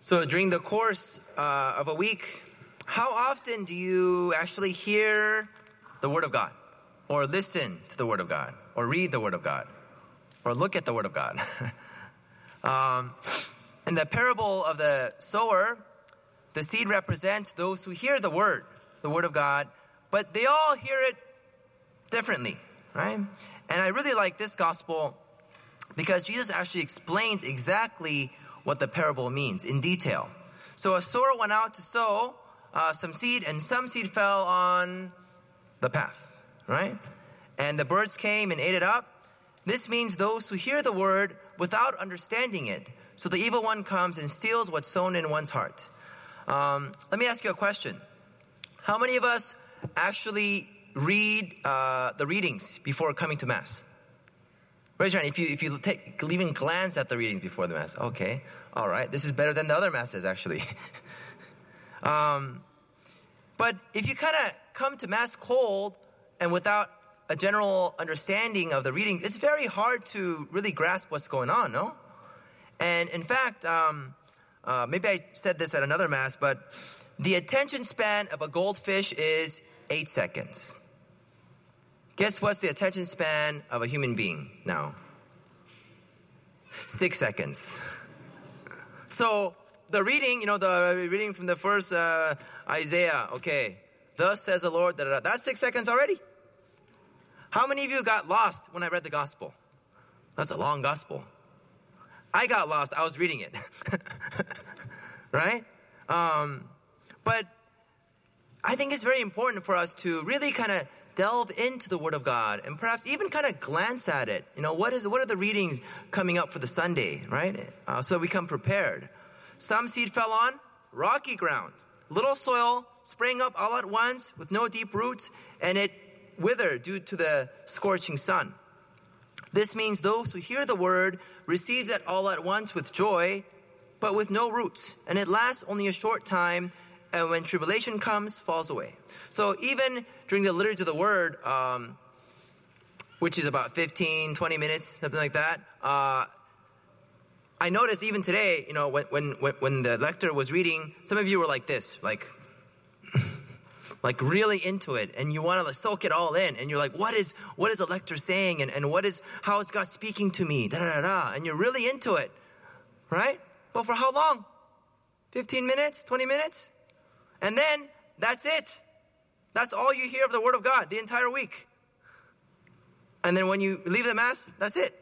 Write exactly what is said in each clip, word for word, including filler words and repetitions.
So during the course uh, of a week, how often do you actually hear the Word of God? Or listen to the Word of God? Or read the Word of God? Or look at the Word of God? um, in the parable of the sower, the seed represents those who hear the Word, the Word of God, but they all hear it differently, right? And I really like this gospel because Jesus actually explains exactly what the parable means in detail. So a sower went out to sow uh, some seed, and some seed fell on the path, right? And the birds came and ate it up. This means those who hear the word without understanding it. So the evil one comes and steals what's sown in one's heart. Um, let me ask you a question. How many of us actually read uh, the readings before coming to Mass? Raise your hand if you if you take, even glance at the readings before the Mass. Okay, all right. This is better than the other Masses, actually. um, but if you kind of come to Mass cold and without a general understanding of the reading, it's very hard to really grasp what's going on, no? And in fact, um, uh, maybe I said this at another Mass, but the attention span of a goldfish is eight seconds. Guess what's the attention span of a human being now? Six seconds. So the reading, you know, the reading from the first uh, Isaiah, okay, thus says the Lord, da, da, da, that's six seconds already. How many of you got lost when I read the gospel? That's a long gospel. I got lost. I was reading it. Right? Um, but I think it's very important for us to really kind of delve into the Word of God and perhaps even kind of glance at it. You know, what is what are the readings coming up for the Sunday, right? Uh, so we come prepared. Some seed fell on rocky ground. Little soil sprang up all at once with no deep roots, and it withered due to the scorching sun. This means those who hear the word receive it all at once with joy, but with no roots. And it lasts only a short time, and when tribulation comes, falls away. So even during the liturgy of the word, um, which is about fifteen, twenty minutes, something like that, uh, I noticed even today, you know, when, when, when the lector was reading, some of you were like this, like, like really into it, and you want to soak it all in, and you're like, what is what is the lector saying, and, and what is, how is God speaking to me, da, da, da, da, and you're really into it, right? But for how long? fifteen minutes, twenty minutes? And then, that's it. That's all you hear of the Word of God the entire week. And then when you leave the Mass, that's it.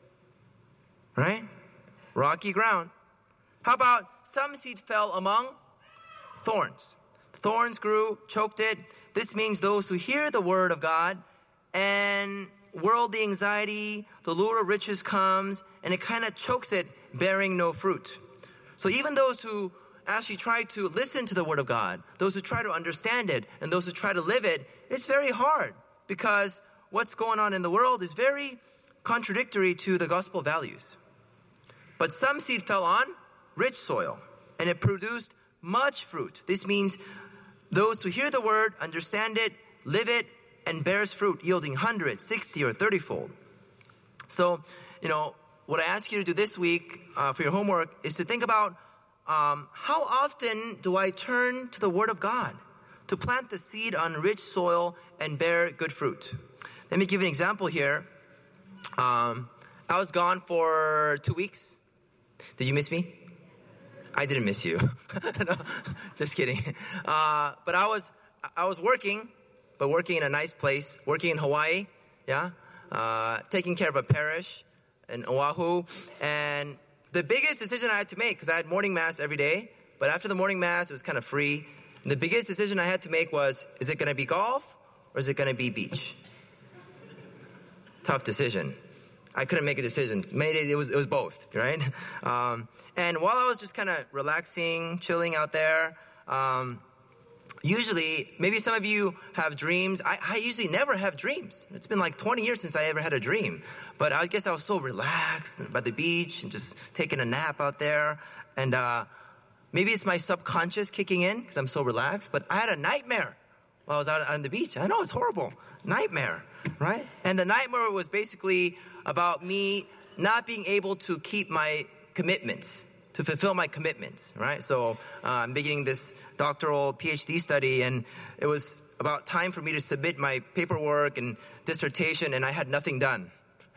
Right? Rocky ground. How about some seed fell among thorns? Thorns grew, choked it. This means those who hear the Word of God and worldly anxiety, the lure of riches comes, and it kind of chokes it, bearing no fruit. So even those who actually try to listen to the Word of God, those who try to understand it, and those who try to live it, it's very hard because what's going on in the world is very contradictory to the gospel values. But some seed fell on rich soil, and it produced much fruit. This means those who hear the word, understand it, live it, and bears fruit, yielding one hundred, sixty, or thirty-fold. So, you know, what I ask you to do this week uh, for your homework is to think about um, how often do I turn to the Word of God to plant the seed on rich soil and bear good fruit. Let me give you an example here. Um, I was gone for two weeks. Did you miss me? I didn't miss you. No, just kidding. Uh, but I was I was working, but working in a nice place, working in Hawaii, yeah, uh, taking care of a parish in Oahu. And the biggest decision I had to make, because I had morning Mass every day, but after the morning Mass, it was kind of free. And the biggest decision I had to make was, is it going to be golf or is it going to be beach? Tough decision. I couldn't make a decision. Many days it was it was both, right? Um, and while I was just kind of relaxing, chilling out there, um, usually, maybe some of you have dreams. I, I usually never have dreams. It's been like twenty years since I ever had a dream. But I guess I was so relaxed by the beach and just taking a nap out there. And uh, maybe it's my subconscious kicking in because I'm so relaxed. But I had a nightmare while I was out on the beach. I know, it's horrible. Nightmare, right? And the nightmare was basically about me not being able to keep my commitment to fulfill my commitments, right? So uh, I'm beginning this doctoral PhD study, and it was about time for me to submit my paperwork and dissertation, and I had nothing done,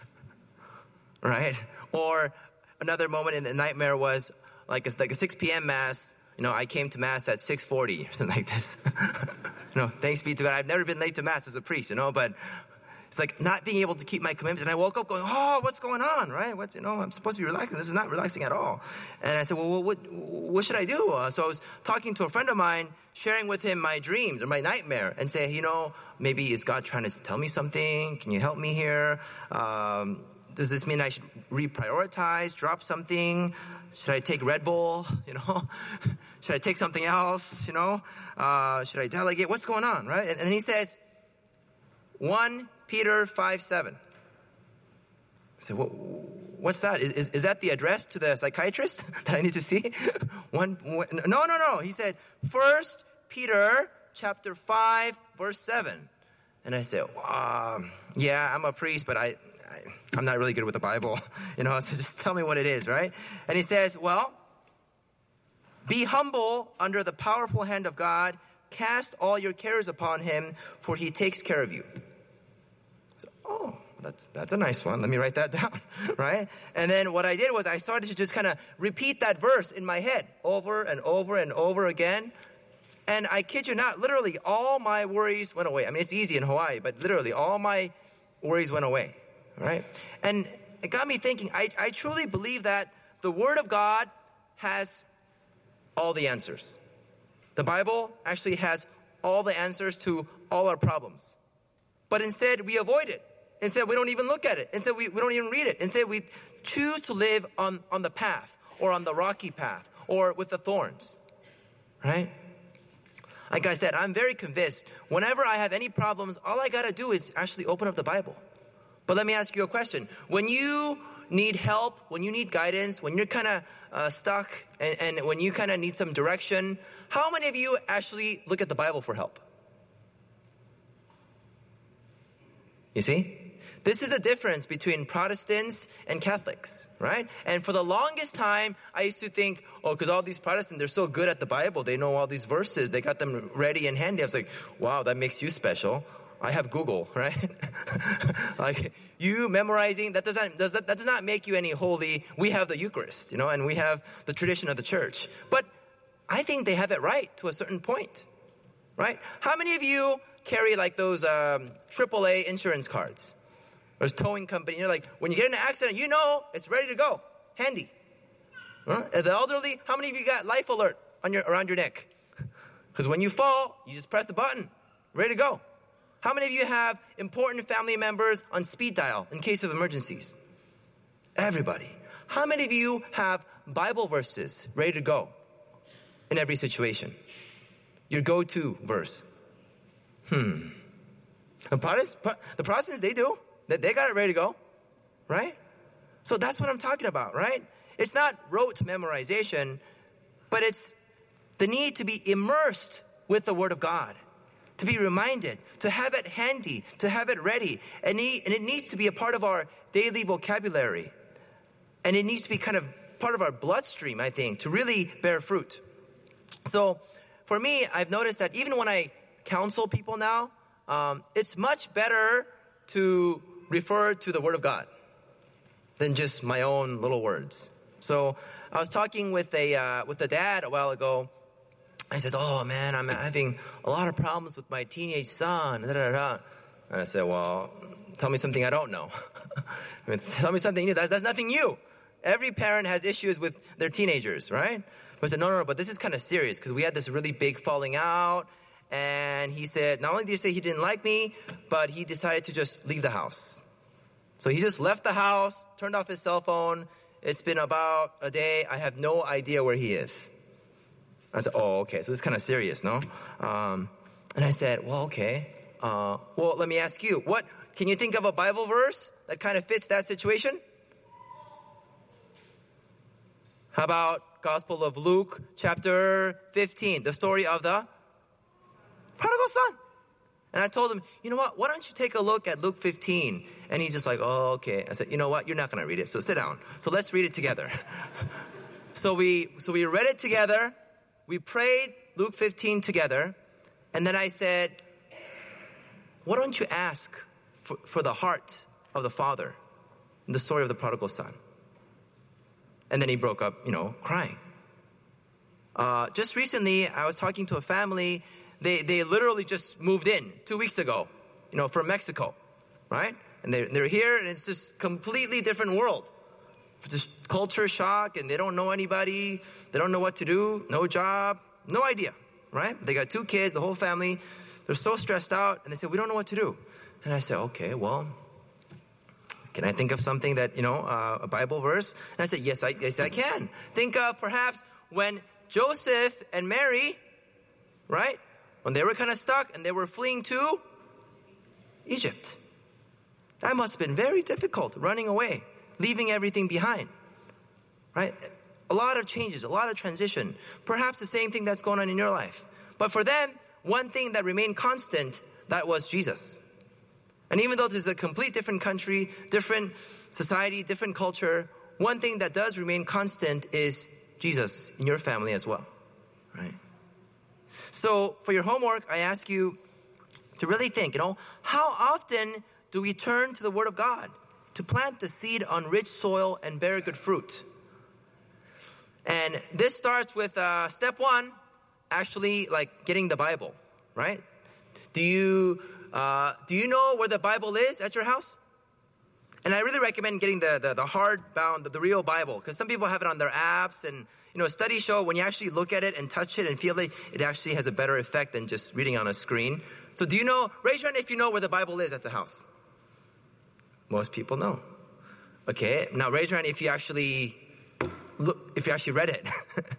right? Or another moment in the nightmare was like a, like a six p.m. mass. You know, I came to mass at six forty or something like this. You know, thanks be to God. I've never been late to mass as a priest, you know, but it's like not being able to keep my commitments. And I woke up going, oh, what's going on, right? What's, you know, I'm supposed to be relaxing. This is not relaxing at all. And I said, well, what, what should I do? Uh, so I was talking to a friend of mine, sharing with him my dreams or my nightmare, and say, you know, maybe is God trying to tell me something? Can you help me here? Um, does this mean I should reprioritize, drop something? Should I take Red Bull? You know, should I take something else? You know, uh, should I delegate? What's going on, right? And, and then he says, First Peter five seven. I said, what, what's that? Is, is, is that the address to the psychiatrist that I need to see? one, one, no, no, no. He said, First Peter chapter five, verse seven. And I said, um, yeah, I'm a priest, but I, I, I'm not really good with the Bible. You know, so just tell me what it is, right? And he says, well, be humble under the powerful hand of God. Cast all your cares upon him, for he takes care of you. So, oh, that's that's a nice one. Let me write that down, right? And then what I did was I started to just kind of repeat that verse in my head over and over and over again. And I kid you not, literally all my worries went away. I mean, it's easy in Hawaii, but literally all my worries went away, right? And it got me thinking, I, I truly believe that the Word of God has all the answers. The Bible actually has all the answers to all our problems. But instead, we avoid it. Instead, we don't even look at it. Instead, we, we don't even read it. Instead, we choose to live on, on the path or on the rocky path or with the thorns, right? Like I said, I'm very convinced whenever I have any problems, all I got to do is actually open up the Bible. But let me ask you a question. When you need help, when you need guidance, when you're kind of uh, stuck and, and when you kind of need some direction, how many of you actually look at the Bible for help? You see? This is a difference between Protestants and Catholics, right? And for the longest time, I used to think, oh, because all these Protestants, they're so good at the Bible. They know all these verses. They got them ready and handy. I was like, wow, that makes you special. I have Google, right? Like you memorizing, that doesn't does that, that does not make you any holy. We have the Eucharist, you know, and we have the tradition of the church. But I think they have it right to a certain point, right? How many of you carry like those um, triple A insurance cards? There's towing company. You're like, when you get in an accident, you know it's ready to go, handy. Huh? The elderly, how many of you got life alert on your around your neck? Because when you fall, you just press the button, ready to go. How many of you have important family members on speed dial in case of emergencies? Everybody. How many of you have Bible verses ready to go in every situation? Your go-to verse. Hmm. The Protestants, the Protestants, they do. They got it ready to go, right? So that's what I'm talking about, right? It's not rote memorization, but it's the need to be immersed with the Word of God. To be reminded, to have it handy, to have it ready. And it needs to be a part of our daily vocabulary. And it needs to be kind of part of our bloodstream, I think, to really bear fruit. So for me, I've noticed that even when I counsel people now, um, it's much better to refer to the Word of God than just my own little words. So I was talking with a uh, with a dad a while ago. I said, oh, man, I'm having a lot of problems with my teenage son. Da, da, da. And I said, well, tell me something I don't know. I mean, tell me something new. That, that's nothing new. Every parent has issues with their teenagers, right? But I said, no, no, no, but this is kind of serious because we had this really big falling out. And he said, not only did he say he didn't like me, but he decided to just leave the house. So he just left the house, turned off his cell phone. It's been about a day. I have no idea where he is. I said, oh, okay, so this is kind of serious, no? Um, and I said, well, okay. Uh, well, let me ask you, what can you think of a Bible verse that kind of fits that situation? How about Gospel of Luke, chapter fifteen, the story of the prodigal son? And I told him, you know what, why don't you take a look at Luke fifteen? And he's just like, oh, okay. I said, you know what, you're not going to read it, so sit down. So let's read it together. So we so we read it together. We prayed Luke fifteen together. And then I said, why don't you ask for, for the heart of the father in the story of the prodigal son? And then he broke up, you know, crying. Uh, just recently, I was talking to a family. They they literally just moved in two weeks ago, you know, from Mexico, right? And they're, they're here, and it's just completely different world. Just culture shock, and they don't know anybody. They don't know what to do. No job. No idea, right? They got two kids, the whole family. They're so stressed out, and they said, we don't know what to do. And I said, okay, well, can I think of something that, you know, uh, a Bible verse? And I said, yes, I, yes, I can. Think of perhaps when Joseph and Mary, right, when they were kind of stuck and they were fleeing to Egypt. That must have been very difficult, running away, leaving everything behind, right? A lot of changes, a lot of transition. Perhaps the same thing that's going on in your life. But for them, one thing that remained constant, that was Jesus. And even though this is a complete different country, different society, different culture, one thing that does remain constant is Jesus in your family as well, right? So for your homework, I ask you to really think, you know, how often do we turn to the Word of God to plant the seed on rich soil and bear good fruit? And this starts with uh, step one, actually like getting the Bible, right? Do you uh, do you know where the Bible is at your house? And I really recommend getting the the, the hardbound, the, the real Bible, because some people have it on their apps. And you know, studies show when you actually look at it and touch it and feel it, it actually has a better effect than just reading on a screen. So do you know? Raise your hand if you know where the Bible is at the house. Most people know. Okay, now raise your hand if you actually look, if you actually read it.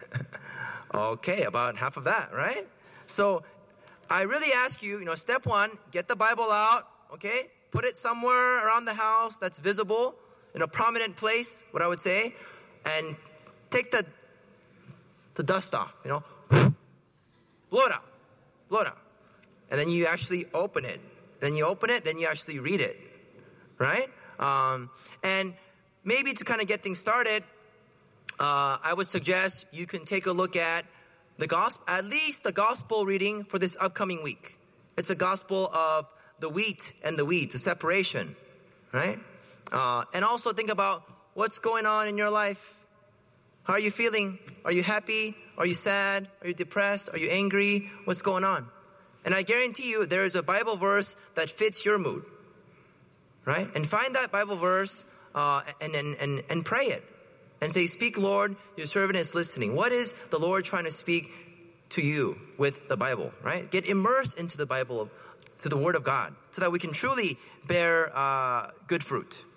Okay, about half of that, right? So I really ask you, you know, step one, get the Bible out, okay? Put it somewhere around the house that's visible, in a prominent place, what I would say, and take the the dust off, you know? Blow it out, blow it out. And then you actually open it. Then you open it, then you actually read it, right? Um, and maybe to kind of get things started, uh, I would suggest you can take a look at the gospel, at least the gospel reading for this upcoming week. It's a gospel of the wheat and the weeds, the separation, right? Uh, and also think about what's going on in your life. How are you feeling? Are you happy? Are you sad? Are you depressed? Are you angry? What's going on? And I guarantee you there is a Bible verse that fits your mood, right? And find that Bible verse uh, and, and, and, and pray it. And say, speak, Lord, your servant is listening. What is the Lord trying to speak to you with the Bible, right? Get immersed into the Bible, to the Word of God, so that we can truly bear uh, good fruit.